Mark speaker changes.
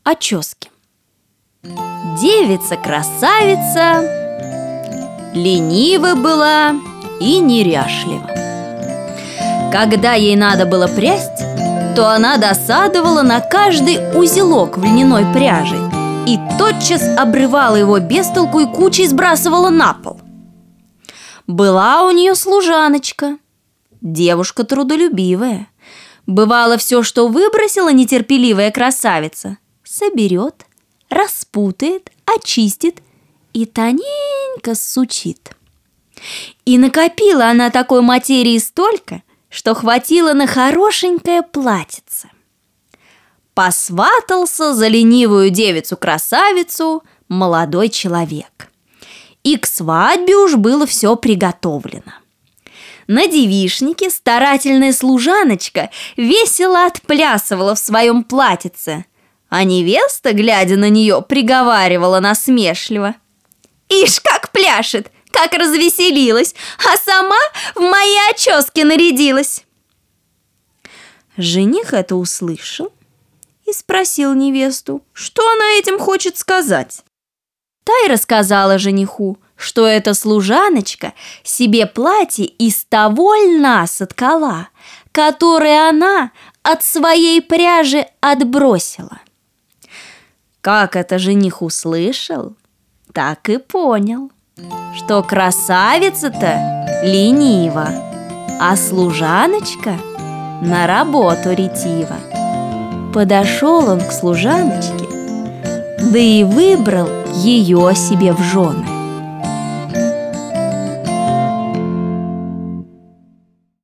Speaker 1: оческе. Девица-красавица ленива была и неряшлива. Когда ей надо было прясть, то она досадовала на каждый узелок в льняной пряжи и тотчас обрывала его без толку и кучей сбрасывала на пол. Была у нее служаночка, девушка трудолюбивая. Бывало, все, что выбросила нетерпеливая красавица, соберет, распутает, очистит и тоненько сучит. И накопила она такой материи столько, что хватило на хорошенькое платьице. Посватался за ленивую девицу-красавицу молодой человек. И к свадьбе уж было все приготовлено. На девичнике старательная служаночка весело отплясывала в своем платьице, а невеста, глядя на нее, приговаривала насмешливо: «Ишь, как пляшет, как развеселилась, а сама в моей оческе нарядилась!» Жених это услышал и спросил невесту, что она этим хочет сказать. Та и рассказала жениху, что эта служаночка себе платье из того льна соткала, которое она от своей пряжи отбросила. Как это жених услышал, так и понял, что красавица-то ленива, а служаночка на работу ретива. Подошел он к служаночке, да и выбрал ее себе в жены.